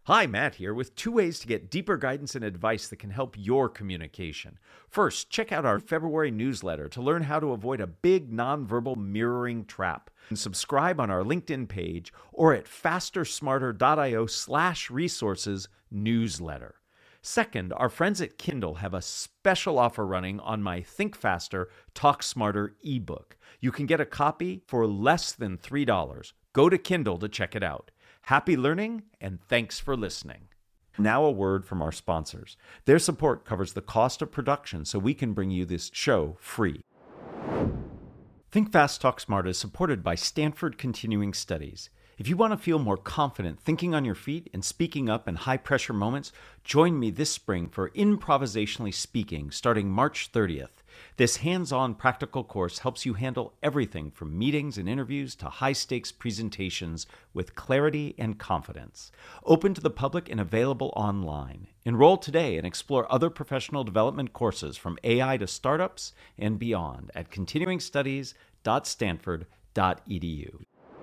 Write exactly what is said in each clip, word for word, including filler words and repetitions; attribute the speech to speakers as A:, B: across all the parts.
A: Hi, Matt here with two ways to get deeper guidance and advice that can help your communication. First, check out our February newsletter to learn how to avoid a big nonverbal mirroring trap. And subscribe on our LinkedIn page or at fastersmarter.io slash resources newsletter. Second, our friends at Kindle have a special offer running on my Think Faster, Talk Smarter ebook. You can get a copy for less than three dollars. Go to Kindle to check it out. Happy learning, and thanks for listening. Now a word from our sponsors. Their support covers the cost of production so we can bring you this show free. Think Fast, Talk Smart is supported by Stanford Continuing Studies. If you want to feel more confident thinking on your feet and speaking up in high-pressure moments, join me this spring for Improvisationally Speaking starting March thirtieth. This hands-on practical course helps you handle everything from meetings and interviews to high-stakes presentations with clarity and confidence. Open to the public and available online. Enroll today and explore other professional development courses from A I to startups and beyond at continuing studies dot stanford dot e d u.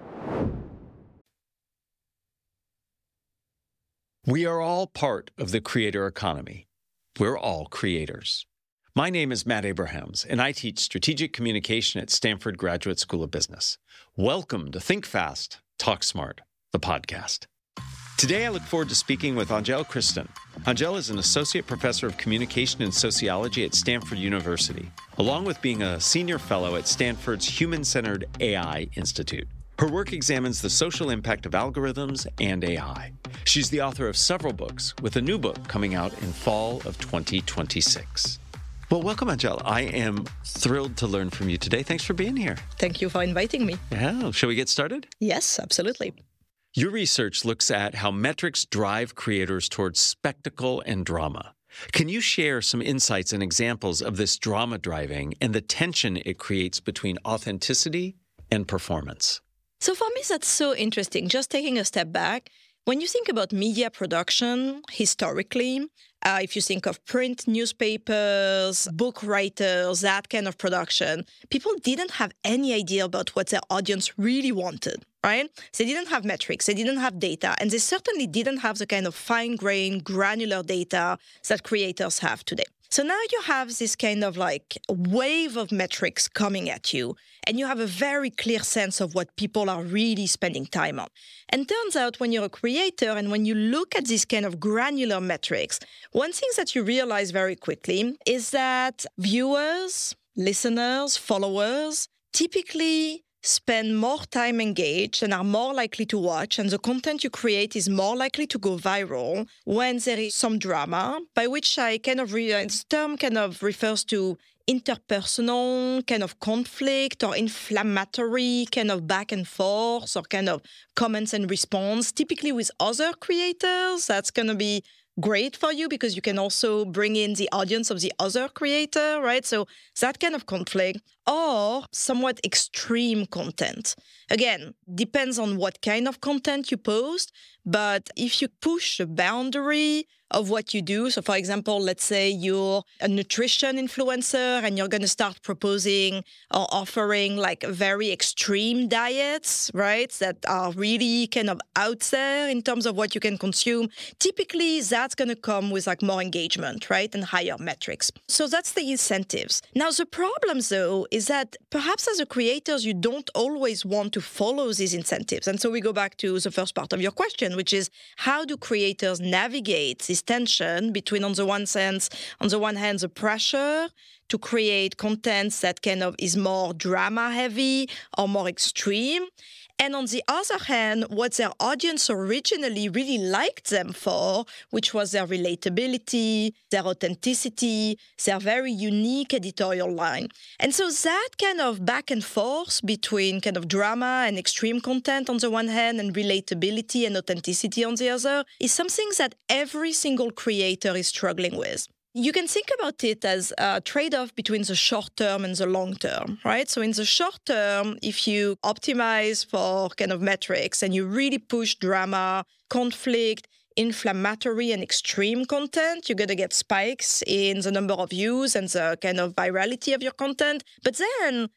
B: We are all part of the creator economy. We're all creators. My name is Matt Abrahams, and I teach strategic communication at Stanford Graduate School of Business. Welcome to Think Fast, Talk Smart, the podcast. Today, I look forward to speaking with Angel Christen. Angel is an associate professor of communication and sociology at Stanford University, along with being a senior fellow at Stanford's Human-Centered A I Institute. Her work examines the social impact of algorithms and A I. She's the author of several books, with a new book coming out in fall of twenty twenty-six. Well, welcome, Angel. I am thrilled to learn from you today. Thanks for being here.
C: Thank you for inviting me.
B: Yeah. Shall we get started?
C: Yes, absolutely.
B: Your research looks at how metrics drive creators towards spectacle and drama. Can you share some insights and examples of this drama driving and the tension it creates between authenticity and performance?
C: So for me, that's so interesting. Just taking a step back, when you think about media production historically, uh, if you think of print newspapers, book writers, that kind of production, people didn't have any idea about what their audience really wanted, right? They didn't have metrics, they didn't have data, and they certainly didn't have the kind of fine-grained, granular data that creators have today. So now you have this kind of like wave of metrics coming at you, and you have a very clear sense of what people are really spending time on. And turns out when you're a creator and when you look at these kind of granular metrics, one thing that you realize very quickly is that viewers, listeners, followers typically spend more time engaged and are more likely to watch, and the content you create is more likely to go viral when there is some drama, by which I kind of, re- this term kind of refers to interpersonal kind of conflict or inflammatory kind of back and forth or kind of comments and response, typically with other creators. That's going to be great for you because you can also bring in the audience of the other creator, right? So that kind of conflict or somewhat extreme content. Again, depends on what kind of content you post, but if you push the boundary of what you do, so for example, let's say you're a nutrition influencer and you're going to start proposing or offering like very extreme diets, right, that are really kind of out there in terms of what you can consume, typically that's going to come with like more engagement, right, and higher metrics. So that's the incentives. Now, the problem though is that perhaps as a creators, you don't always want to follow these incentives. And so we go back to the first part of your question, which is how do creators navigate this tension between, on the one sense, on the one hand, the pressure to create content that kind of is more drama heavy or more extreme, and on the other hand, what their audience originally really liked them for, which was their relatability, their authenticity, their very unique editorial line. And so that kind of back and forth between kind of drama and extreme content on the one hand and relatability and authenticity on the other is something that every single creator is struggling with. You can think about it as a trade-off between the short term and the long term, right? So in the short term, if you optimize for kind of metrics and you really push drama, conflict, inflammatory and extreme content, you're going to get spikes in the number of views and the kind of virality of your content. But then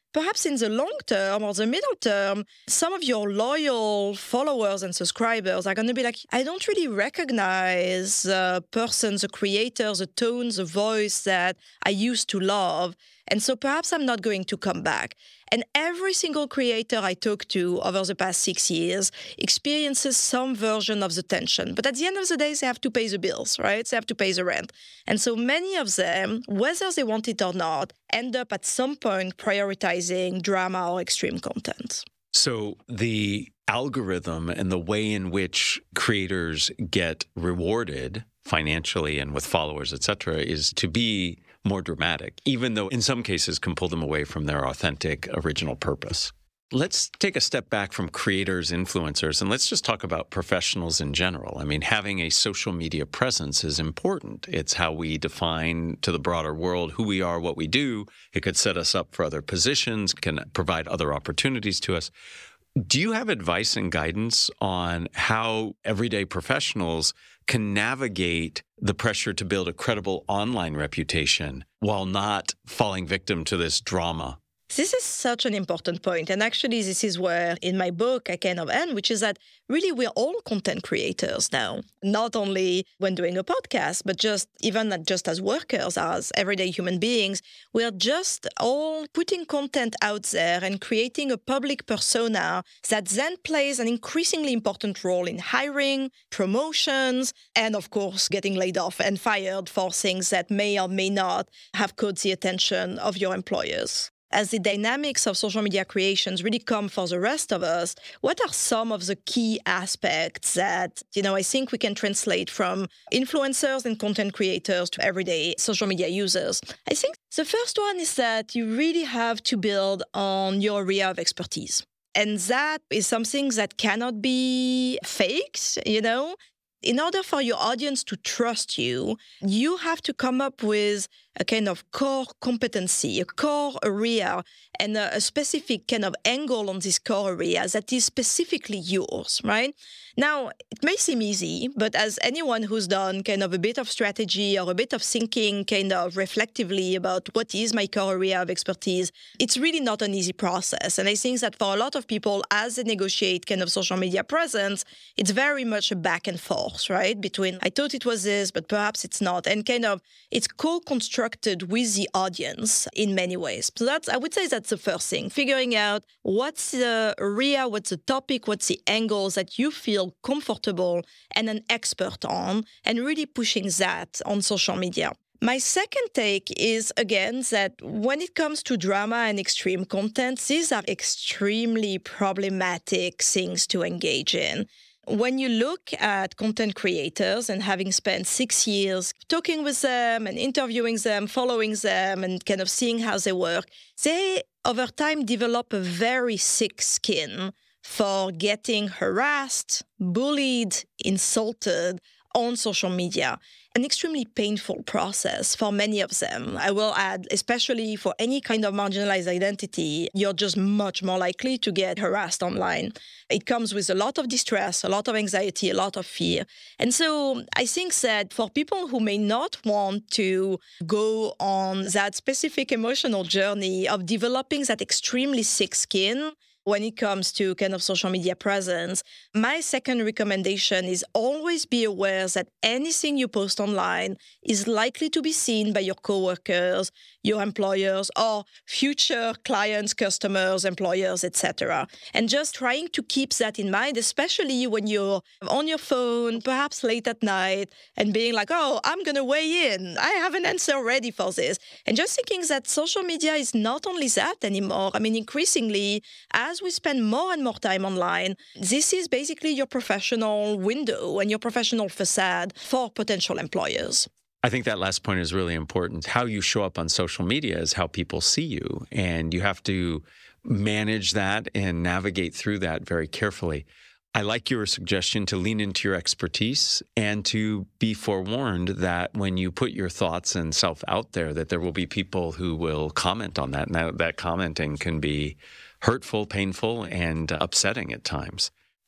C: perhaps in the long term or the middle term, some of your loyal followers and subscribers are going to be like, I don't really recognize the person, the creator, the tone, the voice that I used to love. And so perhaps I'm not going to come back. And every single creator I talk to over the past six years experiences some version of the tension. But at the end of the day, they have to pay the bills, right? They have to pay the rent. And so many of them, whether they want it or not, end up at some point prioritizing drama or extreme content.
B: So the algorithm and the way in which creators get rewarded financially and with followers, et cetera, is to be more dramatic, even though in some cases can pull them away from their authentic original purpose. Let's take a step back from creators, influencers, and let's just talk about professionals in general. I mean, having a social media presence is important. It's how we define to the broader world who we are, what we do. It could set us up for other positions, can provide other opportunities to us. Do you have advice and guidance on how everyday professionals can navigate the pressure to build a credible online reputation while not falling victim to this drama?
C: This is such an important point. And actually, this is where in my book I kind of end, which is that really we're all content creators now, not only when doing a podcast, but just even not just as workers, as everyday human beings. We're just all putting content out there and creating a public persona that then plays an increasingly important role in hiring, promotions, and of course, getting laid off and fired for things that may or may not have caught the attention of your employers. As the dynamics of social media creations really come for the rest of us, what are some of the key aspects that, you know, I think we can translate from influencers and content creators to everyday social media users? I think the first one is that you really have to build on your area of expertise. And that is something that cannot be faked, you know? In order for your audience to trust you, you have to come up with a kind of core competency, a core area, and a, a specific kind of angle on this core area that is specifically yours, right? Now, it may seem easy, but as anyone who's done kind of a bit of strategy or a bit of thinking kind of reflectively about what is my core area of expertise, it's really not an easy process. And I think that for a lot of people, as they negotiate kind of social media presence, it's very much a back and forth, right? Between, I thought it was this, but perhaps it's not. And kind of, it's co-constructed with the audience in many ways. So that's, I would say that's the first thing, figuring out what's the area, what's the topic, what's the angles that you feel comfortable and an expert on, and really pushing that on social media. My second take is, again, that when it comes to drama and extreme content, these are extremely problematic things to engage in. When you look at content creators and having spent six years talking with them and interviewing them, following them, and kind of seeing how they work, they, over time, develop a very thick skin for getting harassed, bullied, insulted on social media. An extremely painful process for many of them. I will add, especially for any kind of marginalized identity, you're just much more likely to get harassed online. It comes with a lot of distress, a lot of anxiety, a lot of fear. And so I think that for people who may not want to go on that specific emotional journey of developing that extremely thick skin, when it comes to kind of social media presence, my second recommendation is always be aware that anything you post online is likely to be seen by your coworkers, your employers, or future clients, customers, employers, et cetera. And just trying to keep that in mind, especially when you're on your phone, perhaps late at night, and being like, oh, I'm going to weigh in. I have an answer ready for this. And just thinking that social media is not only that anymore. I mean, increasingly, as we spend more and more time online, this is basically your professional window and your professional facade for potential employers.
B: I think that last point is really important. How you show up on social media is how people see you, and you have to manage that and navigate through that very carefully. I like your suggestion to lean into your expertise and to be forewarned that when you put your thoughts and self out there, that there will be people who will comment on that. Now, that commenting can be hurtful, painful, and upsetting at times.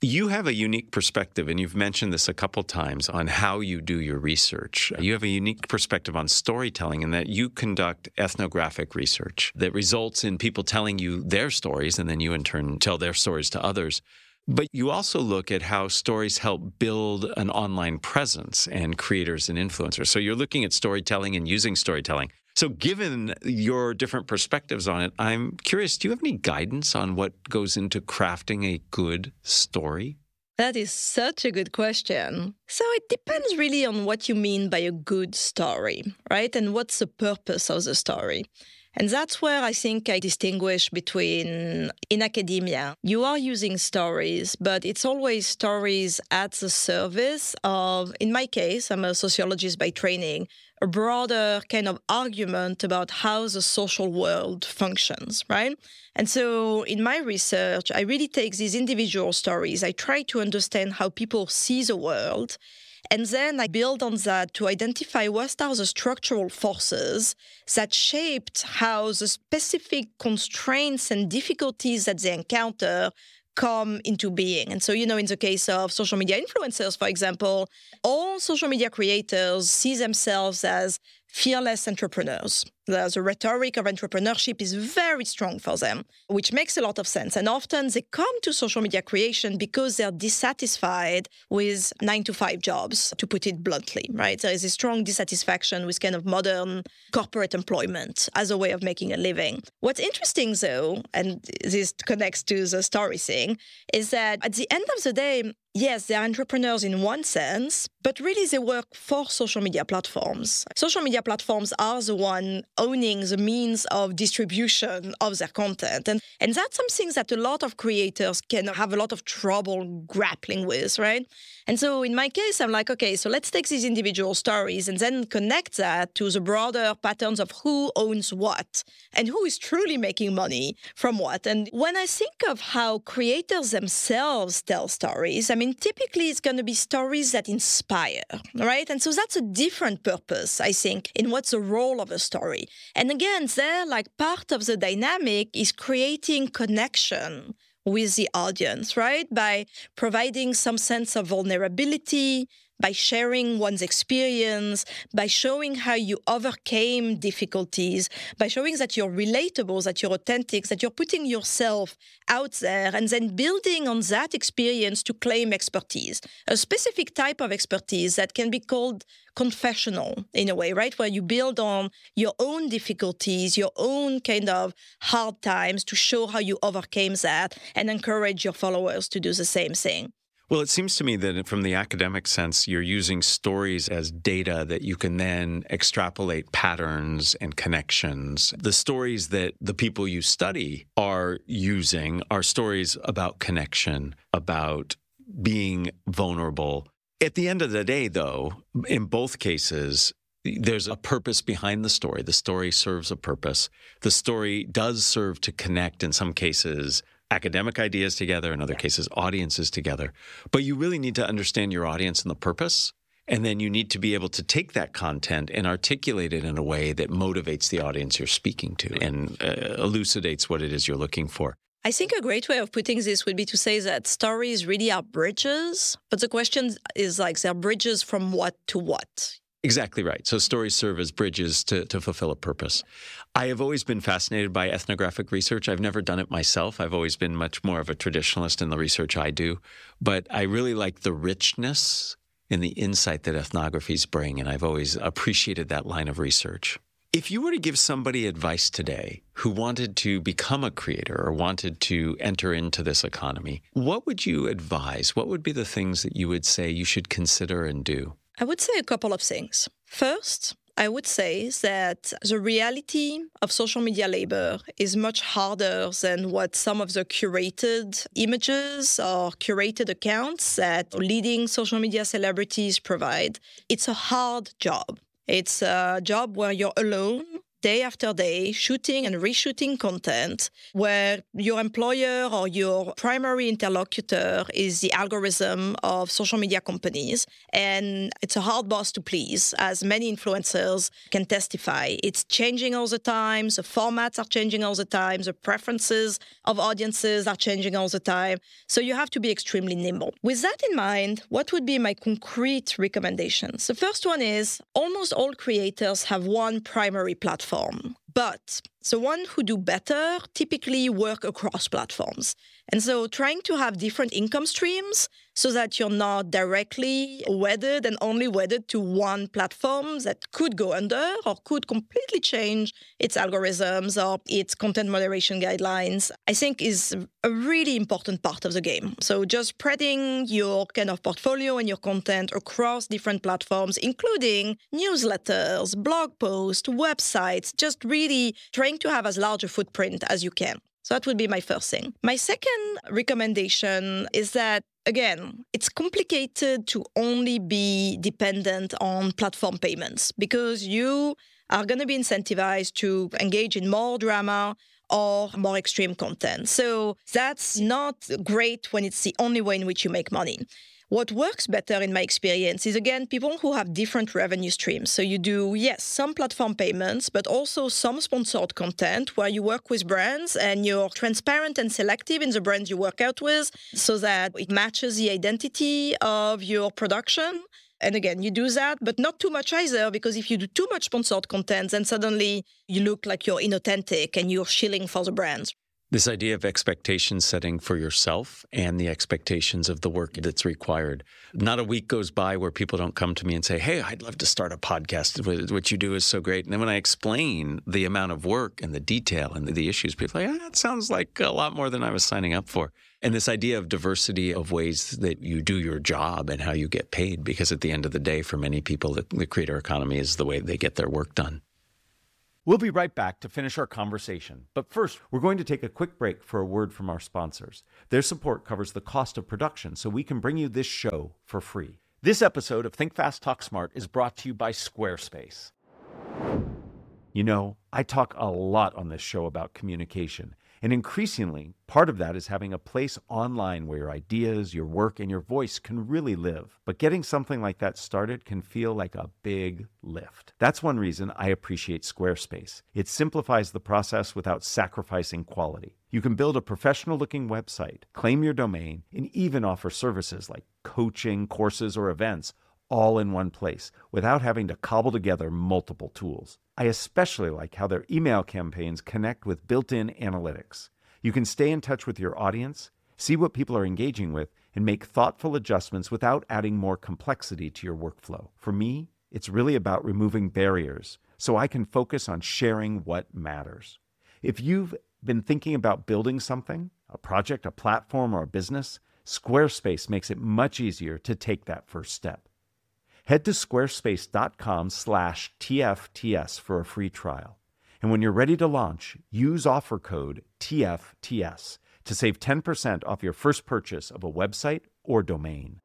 B: You have a unique perspective, and you've mentioned this a couple times on how you do your research. You have a unique perspective on storytelling in that you conduct ethnographic research that results in people telling you their stories, and then you in turn tell their stories to others. But you also look at how stories help build an online presence and creators and influencers. So you're looking at storytelling and using storytelling. So given your different perspectives on it, I'm curious, do you have any guidance on what goes into crafting a good story?
C: That is such a good question. So it depends really on what you mean by a good story, right? And what's the purpose of the story? And that's where I think I distinguish between, in academia, you are using stories, but it's always stories at the service of, in my case, I'm a sociologist by training, a broader kind of argument about how the social world functions, right? And so in my research, I really take these individual stories. I try to understand how people see the world. And then I build on that to identify what are the structural forces that shaped how the specific constraints and difficulties that they encounter come into being. And so, you know, in the case of social media influencers, for example, all social media creators see themselves as fearless entrepreneurs. The, the rhetoric of entrepreneurship is very strong for them, which makes a lot of sense. And often they come to social media creation because they're dissatisfied with nine to five jobs, to put it bluntly, right? There is a strong dissatisfaction with kind of modern corporate employment as a way of making a living. What's interesting, though, and this connects to the story thing, is that at the end of the day, yes, they're entrepreneurs in one sense, but really they work for social media platforms. Social media platforms are the one owning the means of distribution of their content. And, and that's something that a lot of creators can have a lot of trouble grappling with, right? And so in my case, I'm like, okay, so let's take these individual stories and then connect that to the broader patterns of who owns what and who is truly making money from what. And when I think of how creators themselves tell stories, I mean, typically it's going to be stories that inspire, right? And so that's a different purpose, I think, in what's the role of a story. And again, there, like part of the dynamic is creating connection with the audience, right? By providing some sense of vulnerability, by sharing one's experience, by showing how you overcame difficulties, by showing that you're relatable, that you're authentic, that you're putting yourself out there, and then building on that experience to claim expertise, a specific type of expertise that can be called confessional in a way, right? Where you build on your own difficulties, your own kind of hard times to show how you overcame that and encourage your followers to do the same thing.
B: Well, it seems to me that from the academic sense, you're using stories as data that you can then extrapolate patterns and connections. The stories that the people you study are using are stories about connection, about being vulnerable. At the end of the day, though, in both cases, there's a purpose behind the story. The story serves a purpose. The story does serve to connect, in some cases, academic ideas together, in other cases, audiences together. But you really need to understand your audience and the purpose, and then you need to be able to take that content and articulate it in a way that motivates the audience you're speaking to and uh, elucidates what it is you're looking for.
C: I think a great way of putting this would be to say that stories really are bridges, but the question is like, they're bridges from what to what?
B: Exactly right. So stories serve as bridges to, to fulfill a purpose. I have always been fascinated by ethnographic research. I've never done it myself. I've always been much more of a traditionalist in the research I do. But I really like the richness and the insight that ethnographies bring, and I've always appreciated that line of research. If you were to give somebody advice today who wanted to become a creator or wanted to enter into this economy, what would you advise? What would be the things that you would say you should consider and do?
C: I would say a couple of things. First, I would say that the reality of social media labor is much harder than what some of the curated images or curated accounts that leading social media celebrities provide. It's a hard job. It's a job where you're alone day after day, shooting and reshooting content where your employer or your primary interlocutor is the algorithm of social media companies. And it's a hard boss to please, as many influencers can testify. It's changing all the time. The formats are changing all the time. The preferences of audiences are changing all the time. So you have to be extremely nimble. With that in mind, what would be my concrete recommendations? The first one is almost all creators have one primary platform, but the ones who do better typically work across platforms. And so trying to have different income streams so that you're not directly wedded and only wedded to one platform that could go under or could completely change its algorithms or its content moderation guidelines, I think is a really important part of the game. So just spreading your kind of portfolio and your content across different platforms, including newsletters, blog posts, websites, just really trying to have as large a footprint as you can. So that would be my first thing. My second recommendation is that, again, it's complicated to only be dependent on platform payments because you are going to be incentivized to engage in more drama or more extreme content. So that's not great when it's the only way in which you make money. What works better in my experience is, again, people who have different revenue streams. So you do, yes, some platform payments, but also some sponsored content where you work with brands and you're transparent and selective in the brands you work out with so that it matches the identity of your production. And again, you do that, but not too much either, because if you do too much sponsored content, then suddenly you look like you're inauthentic and you're shilling for the brands.
B: This idea of expectation setting for yourself and the expectations of the work that's required. Not a week goes by where people don't come to me and say, hey, I'd love to start a podcast. What you do is so great. And then when I explain the amount of work and the detail and the issues, people are like, ah, that sounds like a lot more than I was signing up for. And this idea of diversity of ways that you do your job and how you get paid, because at the end of the day, for many people, the, the creator economy is the way they get their work done.
A: We'll be right back to finish our conversation. But first, we're going to take a quick break for a word from our sponsors. Their support covers the cost of production, so we can bring you this show for free. This episode of Think Fast, Talk Smart is brought to you by Squarespace. You know, I talk a lot on this show about communication. And increasingly, part of that is having a place online where your ideas, your work, and your voice can really live. But getting something like that started can feel like a big lift. That's one reason I appreciate Squarespace. It simplifies the process without sacrificing quality. You can build a professional-looking website, claim your domain, and even offer services like coaching, courses, or events all in one place without having to cobble together multiple tools. I especially like how their email campaigns connect with built-in analytics. You can stay in touch with your audience, see what people are engaging with, and make thoughtful adjustments without adding more complexity to your workflow. For me, it's really about removing barriers so I can focus on sharing what matters. If you've been thinking about building something, a project, a platform, or a business, Squarespace makes it much easier to take that first step. Head to squarespace.com slash TFTS for a free trial. And when you're ready to launch, use offer code T F T S to save ten percent off your first purchase of a website or domain.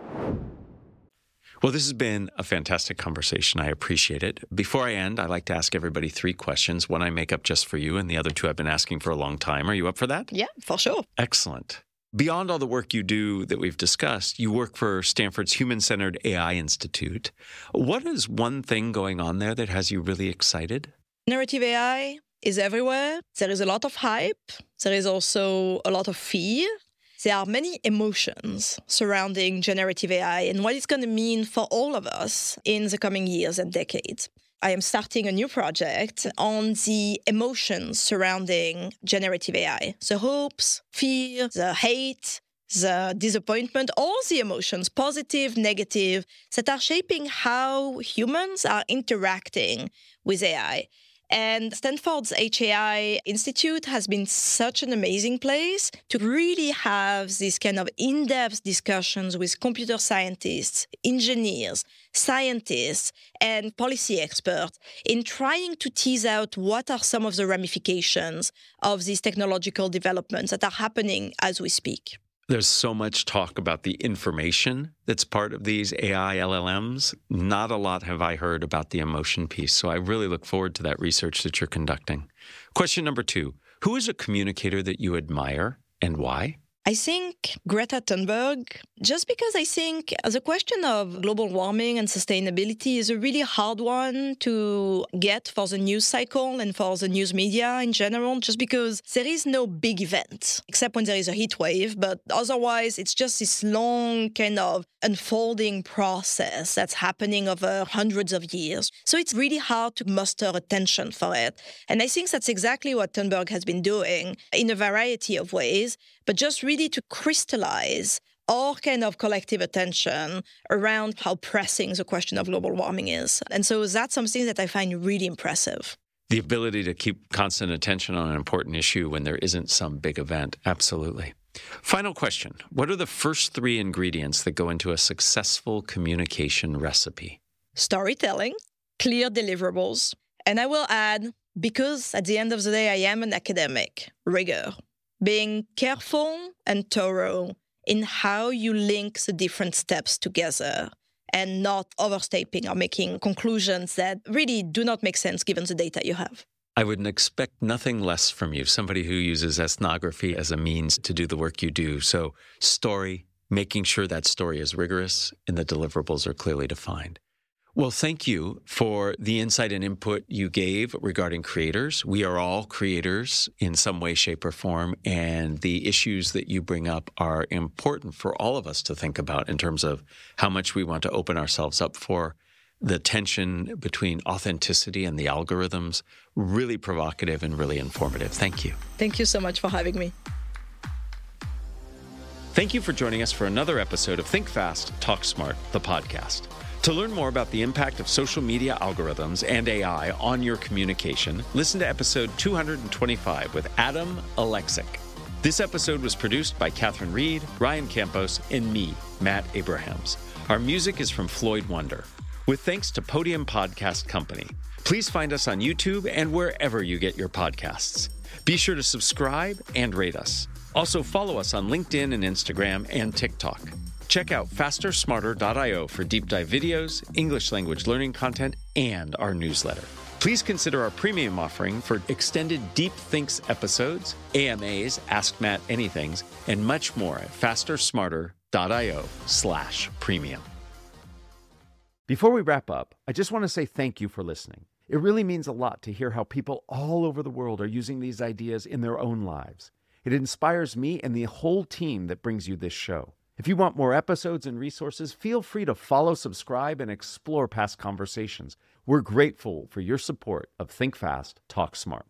B: Well, this has been a fantastic conversation. I appreciate it. Before I end, I like to ask everybody three questions. One I make up just for you, and the other two I've been asking for a long time. Are you up for that?
C: Yeah, for sure.
B: Excellent. Beyond all the work you do that we've discussed, you work for Stanford's Human-Centered A I Institute. What is one thing going on there that has you really excited?
C: Generative A I is everywhere. There is a lot of hype. There is also a lot of fear. There are many emotions surrounding generative A I and what it's going to mean for all of us in the coming years and decades. I am starting a new project on the emotions surrounding generative A I. The hopes, fear, the hate, the disappointment, all the emotions, positive, negative, that are shaping how humans are interacting with A I. And Stanford's H A I Institute has been such an amazing place to really have these kind of in-depth discussions with computer scientists, engineers, scientists, and policy experts in trying to tease out what are some of the ramifications of these technological developments that are happening as we speak.
B: There's so much talk about the information that's part of these A I L L Ms. Not a lot have I heard about the emotion piece. So I really look forward to that research that you're conducting. Question number two, who is a communicator that you admire and why?
C: I think Greta Thunberg, just because I think the question of global warming and sustainability is a really hard one to get for the news cycle and for the news media in general, just because there is no big event, except when there is a heat wave. But otherwise, it's just this long kind of unfolding process that's happening over hundreds of years. So it's really hard to muster attention for it. And I think that's exactly what Thunberg has been doing in a variety of ways, but just really to crystallize our kind of collective attention around how pressing the question of global warming is. And so that's something that I find really impressive.
B: The ability to keep constant attention on an important issue when there isn't some big event. Absolutely. Final question. What are the first three ingredients that go into a successful communication recipe?
C: Storytelling, clear deliverables, and I will add, because at the end of the day, I am an academic, rigor. Being careful and thorough in how you link the different steps together and not overstepping or making conclusions that really do not make sense given the data you have.
B: I would expect nothing less from you, somebody who uses ethnography as a means to do the work you do. So story, making sure that story is rigorous and the deliverables are clearly defined. Well, thank you for the insight and input you gave regarding creators. We are all creators in some way, shape, or form, and the issues that you bring up are important for all of us to think about in terms of how much we want to open ourselves up for. The tension between authenticity and the algorithms, really provocative and really informative. Thank you.
C: Thank you so much for having me.
B: Thank you for joining us for another episode of Think Fast, Talk Smart, the podcast. To learn more about the impact of social media algorithms and A I on your communication, listen to episode two twenty-five with Adam Alexic. This episode was produced by Catherine Reed, Ryan Campos, and me, Matt Abrahams. Our music is from Floyd Wonder. With thanks to Podium Podcast Company. Please find us on YouTube and wherever you get your podcasts. Be sure to subscribe and rate us. Also follow us on LinkedIn and Instagram and TikTok. Check out faster smarter dot io for deep dive videos, English language learning content, and our newsletter. Please consider our premium offering for extended Deep Thinks episodes, A M As, Ask Matt Anythings, and much more at faster smarter dot io slash premium.
A: Before we wrap up, I just want to say thank you for listening. It really means a lot to hear how people all over the world are using these ideas in their own lives. It inspires me and the whole team that brings you this show. If you want more episodes and resources, feel free to follow, subscribe, and explore past conversations. We're grateful for your support of Think Fast, Talk Smart.